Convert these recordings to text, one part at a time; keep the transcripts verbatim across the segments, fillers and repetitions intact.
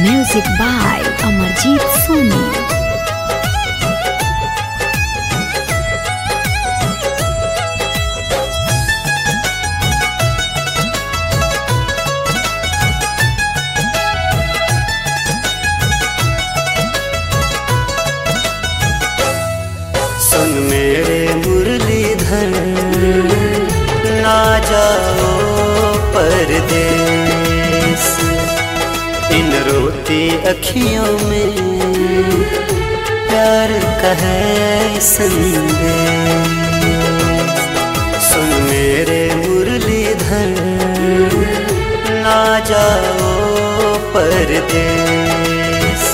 Music by Amarjeet Soni. सुन मेरे मुरलीधर, ना जाओ परदेस, इन रोती अखियों में प्यार का है संदेश। सुन मेरे मुरलीधर, ना जाओ परदेस।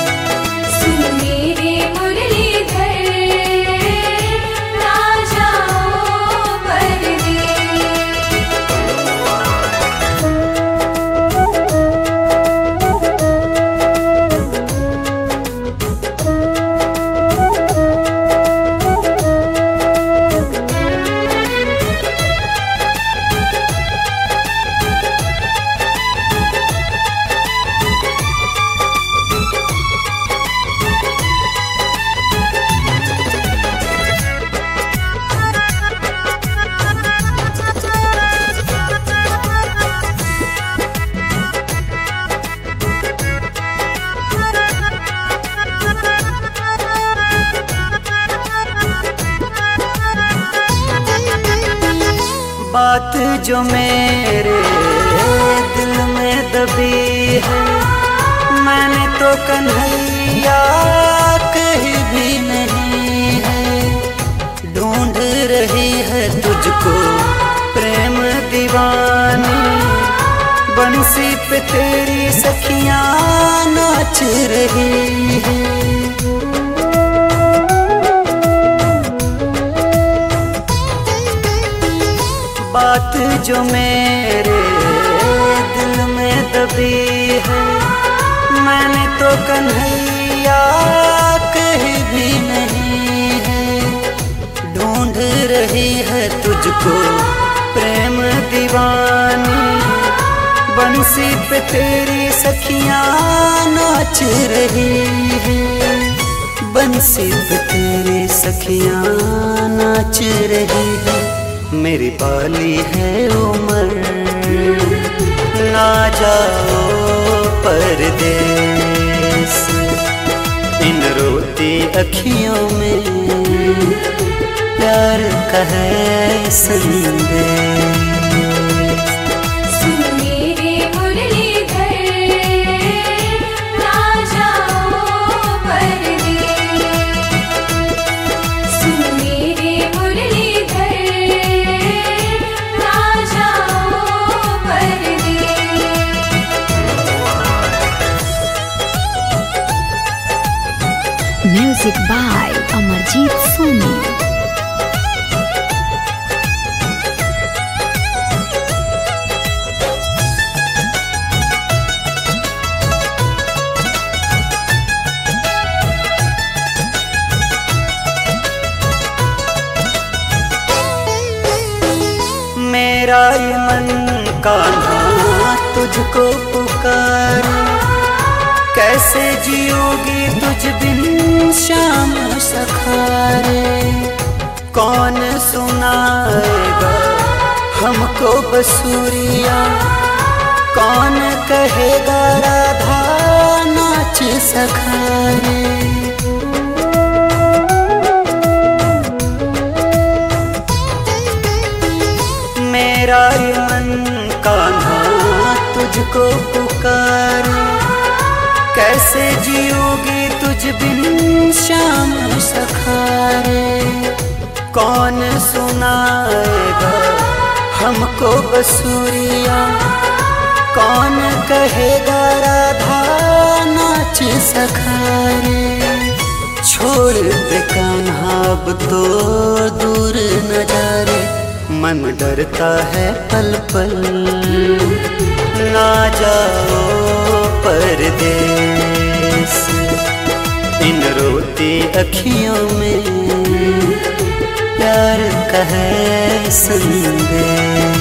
बात जो मेरे दिल में दबी है, मैंने तो कन्हैया कहीं भी नहीं है। ढूंढ रही है तुझको प्रेम दीवानी, बंसी पे तेरी सखियां नाच रही है। बात जो मेरे दिल में दबी है, मैंने तो कन्हैया कहीं भी नहीं है। ढूंढ रही है तुझको प्रेम दीवानी, बंसी पे तेरी सखियां नाच रही है। बंसी पे तेरी सखियां नाच रही है। मेरी पाली है उम्र, ना जाओ परदेस, इन रोती अखियों में प्यार का है संदेश। Music by Amarjeet Soni. मेरा ये मन कान्हा तुझको पुकारे, कैसे जियोगी तुझ बिन शाम सखारे। कौन सुनाएगा हमको बसूरिया, कौन कहेगा राधा नाच सखारे। मेरा ये मन कान्हा तुझको पुकारे, कैसे जियोगी तुझ बिन शाम सखारे। कौन सुनाएगा हमको बसूरिया, कौन कहेगा राधा नाच सखारे। छोड़ दे कान्हा अब तो दूर न जा रे, मन डरता है पल पल, ना जाओ परदेस, इन रोती अखियों में प्यार का है संदेश।